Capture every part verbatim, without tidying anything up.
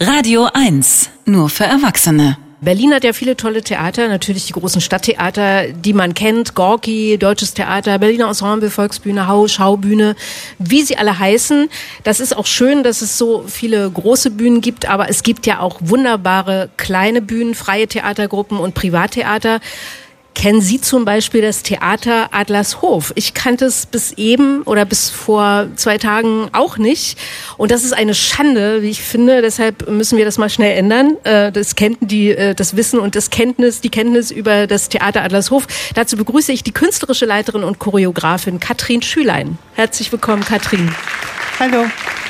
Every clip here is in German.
Radio eins, nur für Erwachsene. Berlin hat ja viele tolle Theater, natürlich die großen Stadttheater, die man kennt, Gorki, Deutsches Theater, Berliner Ensemble, Volksbühne, Hau, Schaubühne, wie sie alle heißen. Das ist auch schön, dass es so viele große Bühnen gibt, aber es gibt ja auch wunderbare kleine Bühnen, freie Theatergruppen und Privattheater. Kennen Sie zum Beispiel das Theater Adlershof? Ich kannte es bis eben oder bis vor zwei Tagen auch nicht. Und das ist eine Schande, wie ich finde. Deshalb müssen wir das mal schnell ändern. Das Kenntnis, die, das Wissen und das Kenntnis, die Kenntnis über das Theater Adlershof. Dazu begrüße ich die künstlerische Leiterin und Choreografin Katrin Schülein. Herzlich willkommen, Katrin. Hallo.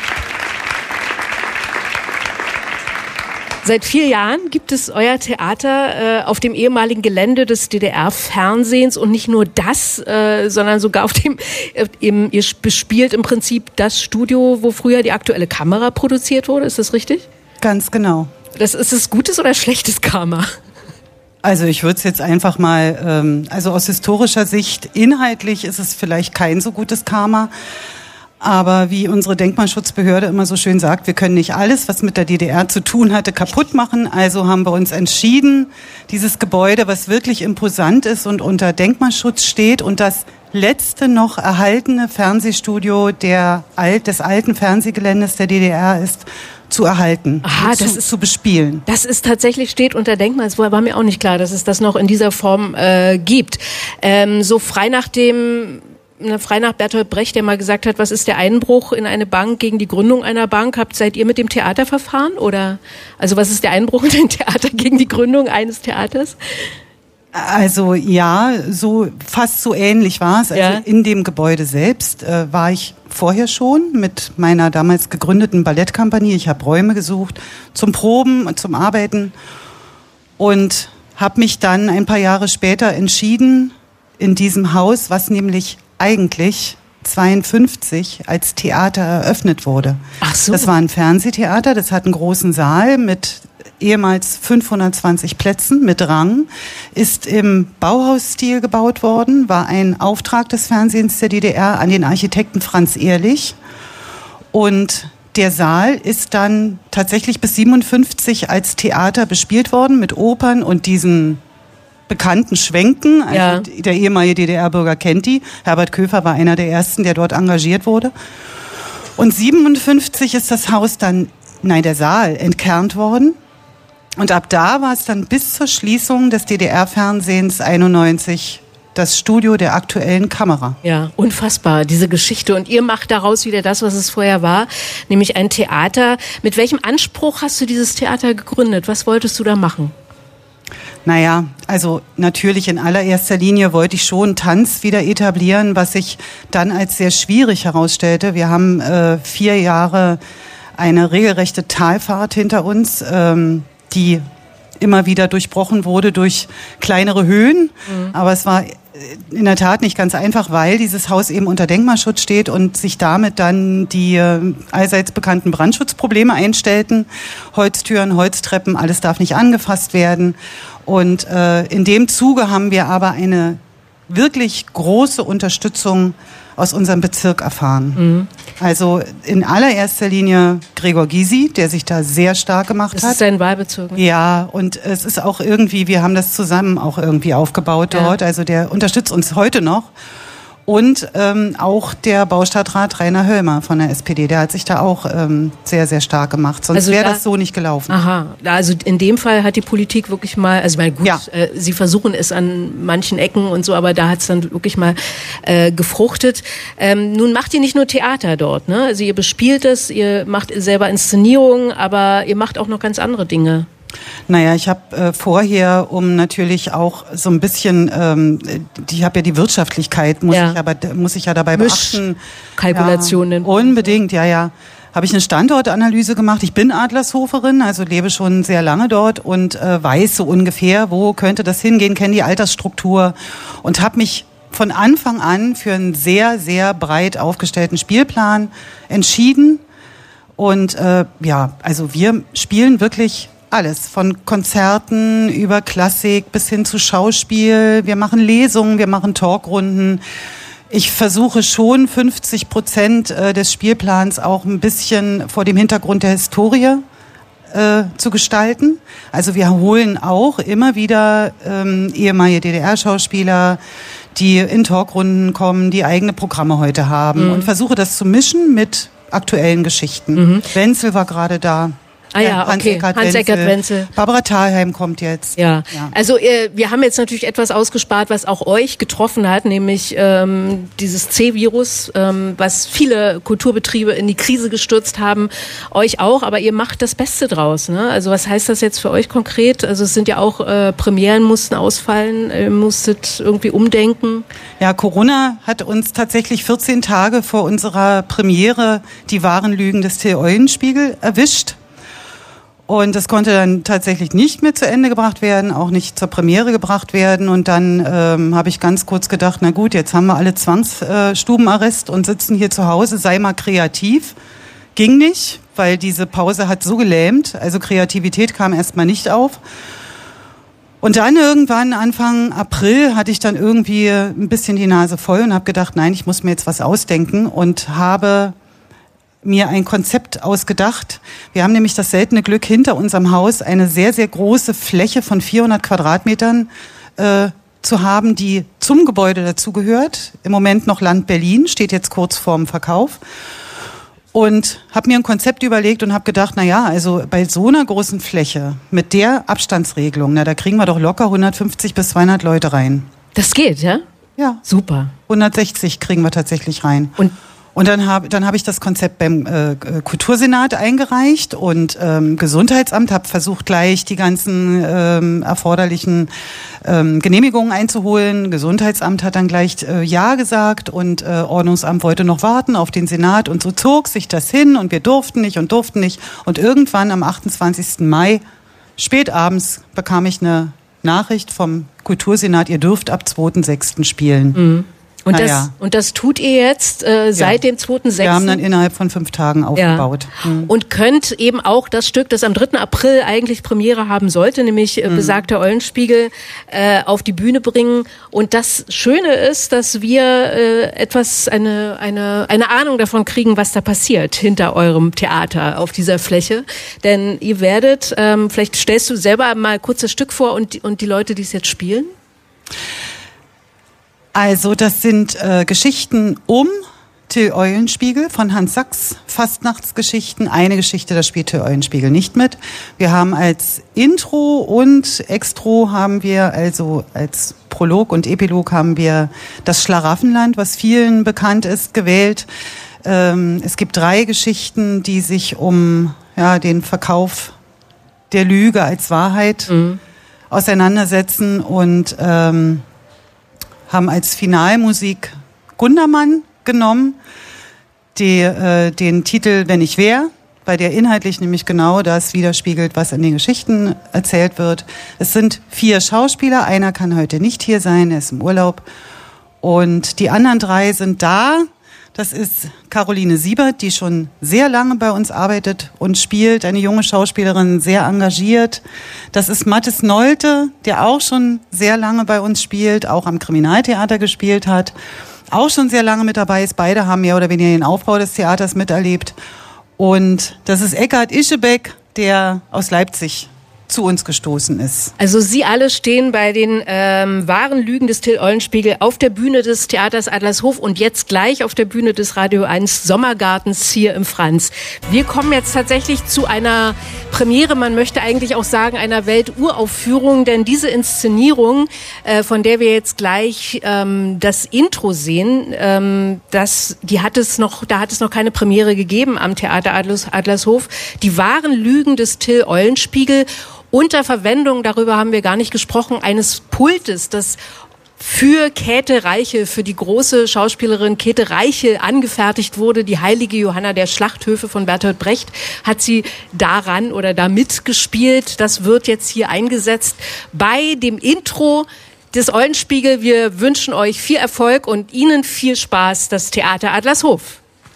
Seit vier Jahren gibt es euer Theater äh, auf dem ehemaligen Gelände des D D R-Fernsehens und nicht nur das, äh, sondern sogar auf dem, äh, im, ihr bespielt im Prinzip das Studio, wo früher die Aktuelle Kamera produziert wurde. Ist das richtig? Ganz genau. Das, ist es gutes oder schlechtes Karma? Also ich würde es jetzt einfach mal, ähm, also aus historischer Sicht, inhaltlich ist es vielleicht kein so gutes Karma. Aber wie unsere Denkmalschutzbehörde immer so schön sagt, wir können nicht alles, was mit der D D R zu tun hatte, kaputt machen. Also haben wir uns entschieden, dieses Gebäude, was wirklich imposant ist und unter Denkmalschutz steht und das letzte noch erhaltene Fernsehstudio der, des alten Fernsehgeländes der D D R ist, zu erhalten, Aha, zu, das ist, zu bespielen. Das ist tatsächlich, steht unter Denkmal. Es war mir auch nicht klar, dass es das noch in dieser Form äh, gibt. Ähm, so frei nach dem... frei nach Bertolt Brecht, der mal gesagt hat, was ist der Einbruch in eine Bank gegen die Gründung einer Bank? Habt, seid ihr mit dem Theater verfahren? Oder, also was ist der Einbruch in ein Theater gegen die Gründung eines Theaters? Also ja, so fast so ähnlich war es. Also ja. In dem Gebäude selbst äh, war ich vorher schon mit meiner damals gegründeten Ballettkompanie. Ich habe Räume gesucht zum Proben und zum Arbeiten und habe mich dann ein paar Jahre später entschieden, in diesem Haus, was nämlich eigentlich zweiundfünfzig als Theater eröffnet wurde. Ach so. Das war ein Fernsehtheater, das hat einen großen Saal mit ehemals fünfhundertzwanzig Plätzen mit Rang, ist im Bauhausstil gebaut worden, war ein Auftrag des Fernsehens der D D R an den Architekten Franz Ehrlich und der Saal ist dann tatsächlich bis siebenundfünfzig als Theater bespielt worden mit Opern und diesen bekannten Schwenken. Also ja. Der ehemalige D D R-Bürger kennt die. Herbert Köfer war einer der ersten, der dort engagiert wurde. Und siebenundfünfzig ist das Haus dann, nein, der Saal entkernt worden. Und ab da war es dann bis zur Schließung des D D R-Fernsehens einundneunzig das Studio der Aktuellen Kamera. Ja, unfassbar, diese Geschichte. Und ihr macht daraus wieder das, was es vorher war, nämlich ein Theater. Mit welchem Anspruch hast du dieses Theater gegründet? Was wolltest du da machen? Naja, also natürlich in allererster Linie wollte ich schon Tanz wieder etablieren, was sich dann als sehr schwierig herausstellte. Wir haben äh, vier Jahre eine regelrechte Talfahrt hinter uns, ähm, die immer wieder durchbrochen wurde durch kleinere Höhen. Mhm. Aber es war in der Tat nicht ganz einfach, weil dieses Haus eben unter Denkmalschutz steht und sich damit dann die äh, allseits bekannten Brandschutzprobleme einstellten. Holztüren, Holztreppen, alles darf nicht angefasst werden. Und äh, in dem Zuge haben wir aber eine wirklich große Unterstützung aus unserem Bezirk erfahren. Mhm. Also in allererster Linie Gregor Gysi, der sich da sehr stark gemacht das hat. Das ist sein Wahlbezirk. Ne? Ja, und es ist auch irgendwie, wir haben das zusammen auch irgendwie aufgebaut dort. Ja. Also der unterstützt uns heute noch. Und ähm, auch der Baustadtrat Rainer Höllmer von der S P D, der hat sich da auch ähm, sehr, sehr stark gemacht. Sonst also wäre da, das so nicht gelaufen. Aha, also in dem Fall hat die Politik wirklich mal, also ich meine, gut, ja. äh, sie versuchen es an manchen Ecken und so, aber da hat es dann wirklich mal äh, gefruchtet. Ähm, nun macht ihr nicht nur Theater dort, ne? Also ihr bespielt es, ihr macht selber Inszenierungen, aber ihr macht auch noch ganz andere Dinge. Naja, ich habe äh, vorher, um natürlich auch so ein bisschen, ähm, ich habe ja die Wirtschaftlichkeit, muss ja. ich aber muss ich ja dabei beachten. Kalkulationen. Ja, unbedingt, ja, ja. Habe ich eine Standortanalyse gemacht. Ich bin Adlershoferin, also lebe schon sehr lange dort und äh, weiß so ungefähr, wo könnte das hingehen, kenne die Altersstruktur und habe mich von Anfang an für einen sehr, sehr breit aufgestellten Spielplan entschieden. Und äh, ja, also wir spielen wirklich alles, von Konzerten über Klassik bis hin zu Schauspiel. Wir machen Lesungen, wir machen Talkrunden. Ich versuche schon fünfzig Prozent des Spielplans auch ein bisschen vor dem Hintergrund der Historie äh, zu gestalten. Also wir holen auch immer wieder ähm, ehemalige D D R-Schauspieler, die in Talkrunden kommen, die eigene Programme heute haben mhm. und versuche das zu mischen mit aktuellen Geschichten. Mhm. Wenzel war gerade da. Ah ja, okay. Hans-Eckert Wenzel. Barbara Thalheim kommt jetzt. Ja, ja. Also äh, wir haben jetzt natürlich etwas ausgespart, was auch euch getroffen hat, nämlich ähm, dieses C-Virus, ähm, was viele Kulturbetriebe in die Krise gestürzt haben. Euch auch, aber ihr macht das Beste draus. Ne? Also was heißt das jetzt für euch konkret? Also es sind ja auch äh, Premieren mussten ausfallen, ihr musstet irgendwie umdenken. Ja, Corona hat uns tatsächlich vierzehn Tage vor unserer Premiere die wahren Lügen des Till Eulenspiegel erwischt. Und das konnte dann tatsächlich nicht mehr zu Ende gebracht werden, auch nicht zur Premiere gebracht werden. Und dann ähm, habe ich ganz kurz gedacht, na gut, jetzt haben wir alle Zwangsstubenarrest und sitzen hier zu Hause, sei mal kreativ. Ging nicht, weil diese Pause hat so gelähmt, also Kreativität kam erstmal nicht auf. Und dann irgendwann, Anfang April, hatte ich dann irgendwie ein bisschen die Nase voll und habe gedacht, nein, ich muss mir jetzt was ausdenken und habe mir ein Konzept ausgedacht. Wir haben nämlich das seltene Glück, hinter unserem Haus eine sehr, sehr große Fläche von vierhundert Quadratmetern äh, zu haben, die zum Gebäude dazugehört. Im Moment noch Land Berlin, steht jetzt kurz vorm Verkauf. Und habe mir ein Konzept überlegt und habe gedacht, na ja, also bei so einer großen Fläche mit der Abstandsregelung, na da kriegen wir doch locker hundertfünfzig bis zweihundert Leute rein. Das geht, ja? Ja. Super. hundertsechzig kriegen wir tatsächlich rein. Und Und dann habe dann hab ich das Konzept beim äh, Kultursenat eingereicht und ähm, Gesundheitsamt, habe versucht gleich die ganzen ähm, erforderlichen ähm, Genehmigungen einzuholen. Gesundheitsamt hat dann gleich äh, Ja gesagt und äh, Ordnungsamt wollte noch warten auf den Senat und so zog sich das hin und wir durften nicht und durften nicht. Und irgendwann am achtundzwanzigsten Mai, spät abends, bekam ich eine Nachricht vom Kultursenat, ihr dürft ab zweiten sechsten spielen. Mhm. Und, naja. das, und das tut ihr jetzt äh, seit ja. dem zweiten sechsten Wir haben dann innerhalb von fünf Tagen aufgebaut. Ja. Mhm. Und könnt eben auch das Stück, das am dritten April eigentlich Premiere haben sollte, nämlich äh, mhm. besagter Eulenspiegel, äh, auf die Bühne bringen. Und das Schöne ist, dass wir äh, etwas, eine, eine, eine Ahnung davon kriegen, was da passiert hinter eurem Theater auf dieser Fläche. Denn ihr werdet, ähm, vielleicht stellst du selber mal kurz das Stück vor und, und die Leute, die es jetzt spielen. Also das sind äh, Geschichten um Till Eulenspiegel von Hans Sachs, Fastnachtsgeschichten. Eine Geschichte, da spielt Till Eulenspiegel nicht mit. Wir haben als Intro und Extro haben wir, also als Prolog und Epilog haben wir das Schlaraffenland, was vielen bekannt ist, gewählt. Ähm, es gibt drei Geschichten, die sich um ja, den Verkauf der Lüge als Wahrheit mhm. auseinandersetzen und ähm, haben als Finalmusik Gundermann genommen, die, äh, den Titel Wenn ich wär, bei der inhaltlich nämlich genau das widerspiegelt, was in den Geschichten erzählt wird. Es sind vier Schauspieler, einer kann heute nicht hier sein, er ist im Urlaub. Und die anderen drei sind da. Das ist Caroline Siebert, die schon sehr lange bei uns arbeitet und spielt, eine junge Schauspielerin, sehr engagiert. Das ist Mathis Nolte, der auch schon sehr lange bei uns spielt, auch am Kriminaltheater gespielt hat, auch schon sehr lange mit dabei ist. Beide haben mehr oder weniger den Aufbau des Theaters miterlebt. Und das ist Eckhard Ischebeck, der aus Leipzig zu uns gestoßen ist. Also Sie alle stehen bei den ähm, wahren Lügen des Till Eulenspiegel auf der Bühne des Theaters Adlershof und jetzt gleich auf der Bühne des Radio eins Sommergartens hier im Franz. Wir kommen jetzt tatsächlich zu einer Premiere, man möchte eigentlich auch sagen einer Welturaufführung, denn diese Inszenierung, äh, von der wir jetzt gleich ähm, das Intro sehen, ähm, das, die hat es noch, da hat es noch keine Premiere gegeben am Theater Adlers, Adlershof. Die wahren Lügen des Till Eulenspiegel unter Verwendung, darüber haben wir gar nicht gesprochen, eines Pultes, das für Käthe Reiche, für die große Schauspielerin Käthe Reiche angefertigt wurde. Die heilige Johanna der Schlachthöfe von Bertolt Brecht hat sie daran oder da mitgespielt. Das wird jetzt hier eingesetzt bei dem Intro des Eulenspiegel. Wir wünschen euch viel Erfolg und Ihnen viel Spaß, das Theater Adlershof.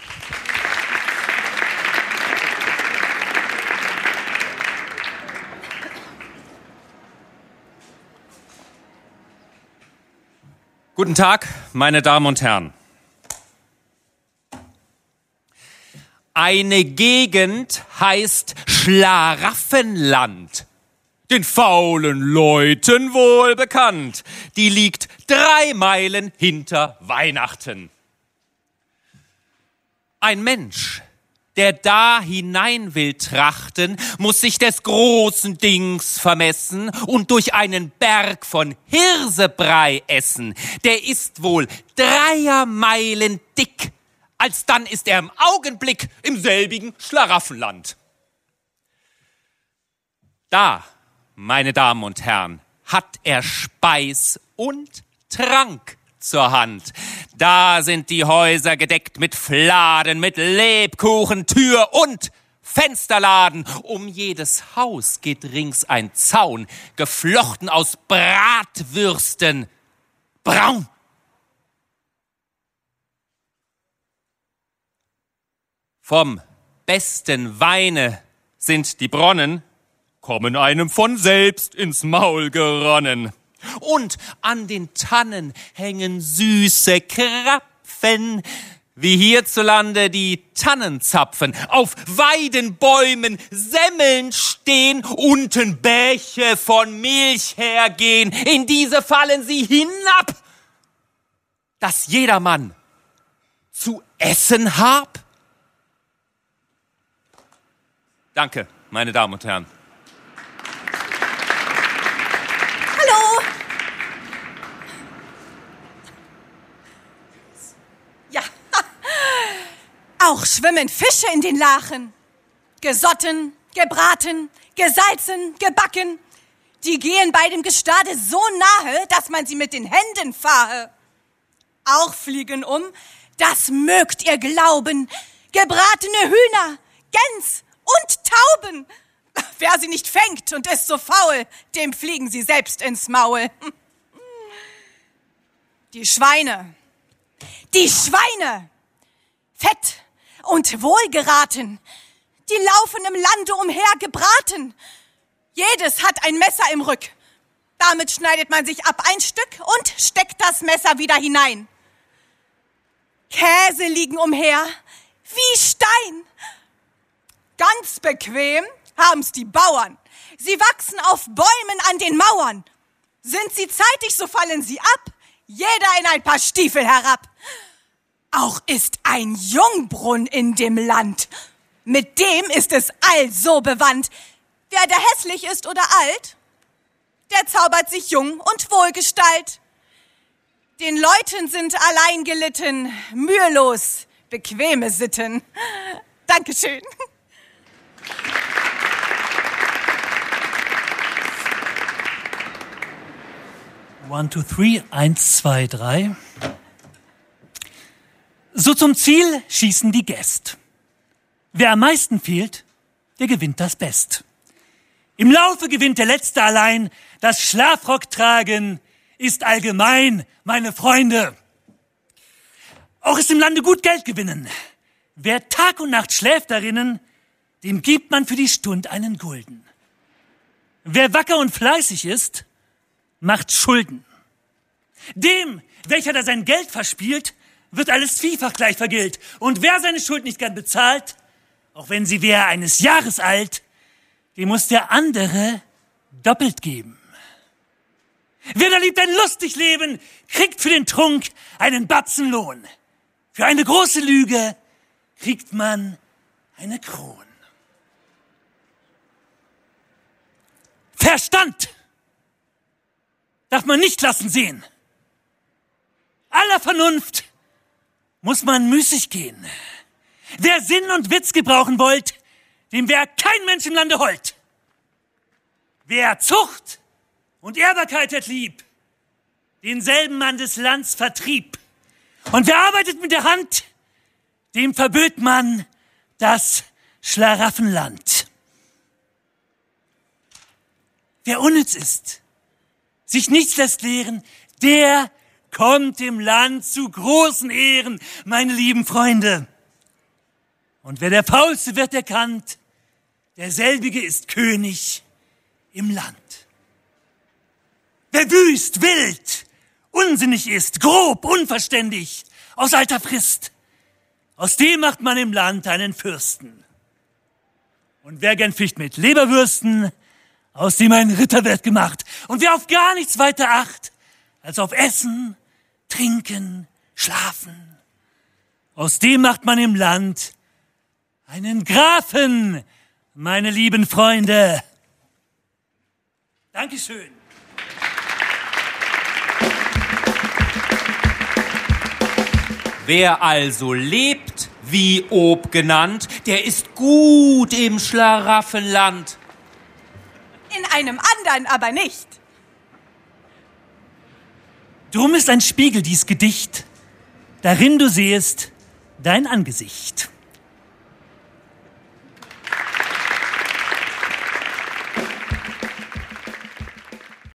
Guten Tag, meine Damen und Herren. Eine Gegend heißt Schlaraffenland. Den faulen Leuten wohl bekannt. Die liegt drei Meilen hinter Weihnachten. Ein Mensch, der da hinein will trachten, muss sich des großen Dings vermessen und durch einen Berg von Hirsebrei essen. Der ist wohl dreier Meilen dick. Alsdann ist er im Augenblick im selbigen Schlaraffenland. Da, meine Damen und Herren, hat er Speis und Trank zur Hand. Da sind die Häuser gedeckt mit Fladen, mit Lebkuchen, Tür und Fensterladen. Um jedes Haus geht rings ein Zaun, geflochten aus Bratwürsten, braun. Vom besten Weine sind die Bronnen, kommen einem von selbst ins Maul geronnen. Und an den Tannen hängen süße Krapfen, wie hierzulande die Tannenzapfen. Auf Weidenbäumen Semmeln stehen, unten Bäche von Milch hergehen. In diese fallen sie hinab, dass jedermann zu essen hab. Danke, meine Damen und Herren. Auch schwimmen Fische in den Lachen. Gesotten, gebraten, gesalzen, gebacken. Die gehen bei dem Gestade so nahe, dass man sie mit den Händen fahe. Auch fliegen um, das mögt ihr glauben, gebratene Hühner, Gäns und Tauben. Wer sie nicht fängt und ist so faul, dem fliegen sie selbst ins Maul. Die Schweine, die Schweine, fett und wohlgeraten, die laufen im Lande umher gebraten. Jedes hat ein Messer im Rück. Damit schneidet man sich ab ein Stück und steckt das Messer wieder hinein. Käse liegen umher wie Stein. Ganz bequem haben's die Bauern. Sie wachsen auf Bäumen an den Mauern. Sind sie zeitig, so fallen sie ab, jeder in ein paar Stiefel herab. Auch ist ein Jungbrunnen in dem Land. Mit dem ist es also bewandt. Wer da hässlich ist oder alt, der zaubert sich jung und wohlgestalt. Den Leuten sind allein gelitten, mühelos, bequeme Sitten. Dankeschön. One, two, three, eins, zwei, drei. So zum Ziel schießen die Gäste. Wer am meisten fehlt, der gewinnt das Best. Im Laufe gewinnt der Letzte allein. Das Schlafrocktragen ist allgemein, meine Freunde. Auch ist im Lande gut Geld gewinnen. Wer Tag und Nacht schläft darinnen, dem gibt man für die Stund einen Gulden. Wer wacker und fleißig ist, macht Schulden. Dem, welcher da sein Geld verspielt, wird alles vielfach gleich vergilt. Und wer seine Schuld nicht gern bezahlt, auch wenn sie wäre eines Jahres alt, dem muss der andere doppelt geben. Wer da liebt ein lustig Leben, kriegt für den Trunk einen Batzen Lohn. Für eine große Lüge kriegt man eine Kron. Verstand darf man nicht lassen sehen. Aller Vernunft muss man müßig gehen. Wer Sinn und Witz gebrauchen wollt, dem wär kein Mensch im Lande hold. Wer Zucht und Ehrbarkeit hat lieb, denselben man des Lands vertrieb. Und wer arbeitet mit der Hand, dem verböt man das Schlaraffenland. Wer unnütz ist, sich nichts lässt lehren, der kommt im Land zu großen Ehren, meine lieben Freunde. Und wer der Faulste wird erkannt, derselbige ist König im Land. Wer wüst, wild, unsinnig ist, grob, unverständig, aus alter Frist, aus dem macht man im Land einen Fürsten. Und wer gern ficht mit Leberwürsten, aus dem ein Ritter wird gemacht. Und wer auf gar nichts weiter acht, als auf Essen, Trinken, Schlafen. Aus dem macht man im Land einen Grafen, meine lieben Freunde. Dankeschön. Wer also lebt, wie ob genannt, der ist gut im Schlaraffenland. In einem anderen aber nicht. Drum ist ein Spiegel dies Gedicht, darin du sehest dein Angesicht.